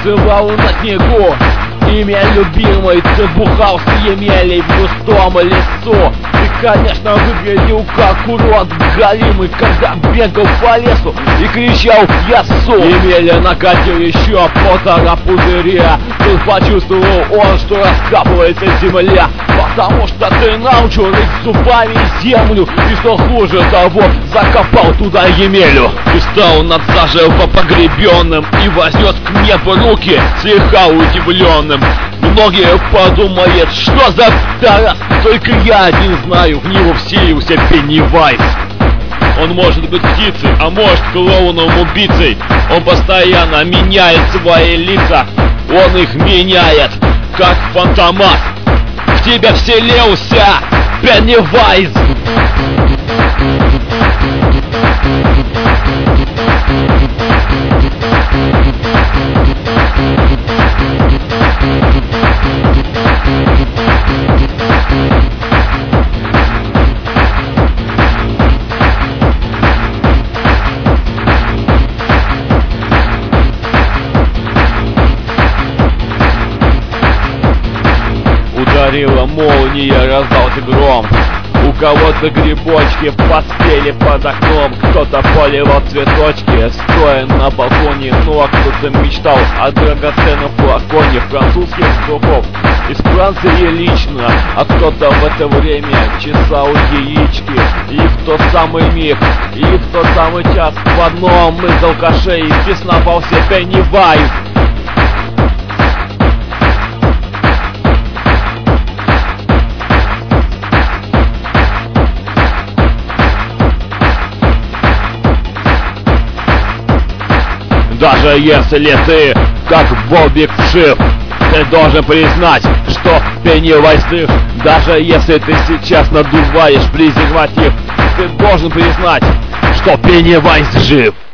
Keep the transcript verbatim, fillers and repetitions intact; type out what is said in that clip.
танцевал на снегу. Имя любимый, ты бухал с Емелей в густом лесу. Ты, конечно, выглядел как урод галимый, когда бегал по лесу и кричал «Я су!». Емеля накатил еще полтора пузыря. Тут почувствовал он, что раскапывается земля, потому что ты научил рыть зубами землю, и что хуже того, закопал туда Емелю. И стал над заживо погребенным и вознес к небу руки, слегка удивленным. Многие подумают, что за Тарас, только я один знаю, в него вселился Пеннивайз. Он может быть птицей, а может клоуном-убийцей. Он постоянно меняет свои лица, он их меняет, как фантомас. В тебя вселился Пеннивайз. Ударила молния, раздался гром. У кого-то грибочки поспели под окном. Кто-то поливал цветочки, стоя на балконе. Ну а кто-то мечтал о драгоценном флаконе французских духов из Франции лично. А кто-то в это время чесал яички. И в тот самый миг, и в тот самый час в одном из алкашей бесновался Пеннивайз. Даже если ты, как Бобик вшив, ты должен признать, что Пеннивайз жив. Даже если ты сейчас надуваешь презерватив, ты должен признать, что Пеннивайз жив.